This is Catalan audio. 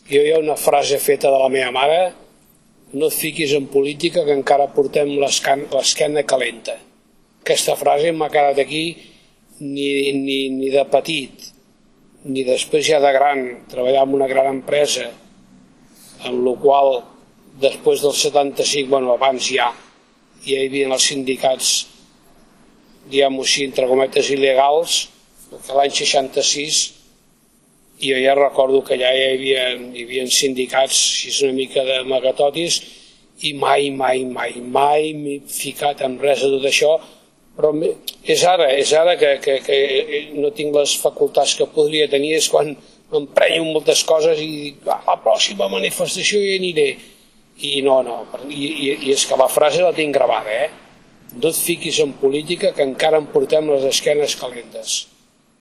Jo hi ha una frase feta de la meva mare: no et fiquis en política que encara portem l'esquena calenta. Aquesta frase m'ha quedat aquí ni de petit, ni després ja de gran, treballar en una gran empresa, en la qual després del 75, abans ja hi havia els sindicats, diguem-ho així, entre cometes, il·legals, perquè l'any 66 jo ja recordo que ja hi havia sindicats així una mica d'amagatotis, i mai m'he ficat en res de tot això, però és ara que no tinc les facultats que podria tenir, és quan m'emprenyo moltes coses i dic, a la pròxima manifestació hi aniré. I no, i és que la frase la tinc gravada, no et fiquis en política que encara em portem les esquenes calentes.